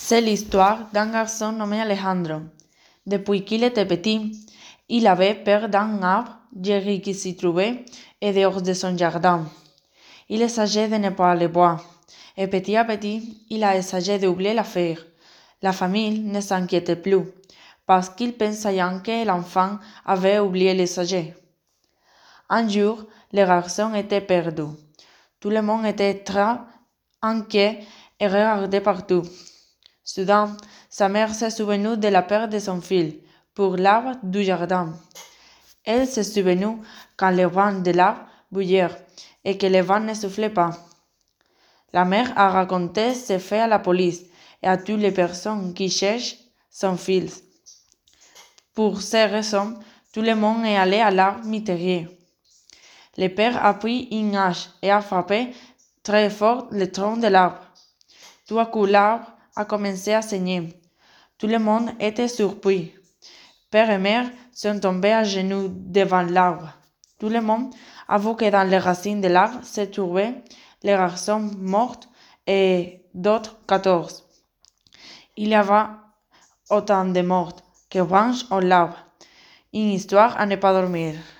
C'est l'histoire d'un garçon nommé Alejandro. Depuis qu'il était petit, il avait peur d'un arbre gris qui s'y trouvait et dehors de son jardin. Il essayait de ne pas le voir, et petit à petit, il a essayé d'oublier l'affaire. La famille ne s'inquiétait plus, parce qu'ils pensaient que l'enfant avait oublié le sujet. Un jour, le garçon était perdu. Tout le monde était très inquiet et regardait partout. Soudain, sa mère s'est souvenue de la peur de son fils pour l'arbre du jardin. Elle s'est souvenue quand le vent de l'arbre bouillait et que le vent ne soufflait pas. La mère a raconté ces faits à la police et à toutes les personnes qui cherchent son fils. Pour ces raisons, tout le monde est allé à l'arbre mystérieux. Le père a pris une hache et a frappé très fort le tronc de l'arbre. Tout à coup, l'arbre a commencé à saigner. Tout le monde était surpris. Père et mère sont tombés à genoux devant l'arbre. Tout le monde a vu que dans les racines de l'arbre se trouvaient les garçons morts et d'autres 14. Il y avait autant de morts que branches au l'arbre. Une histoire à ne pas dormir.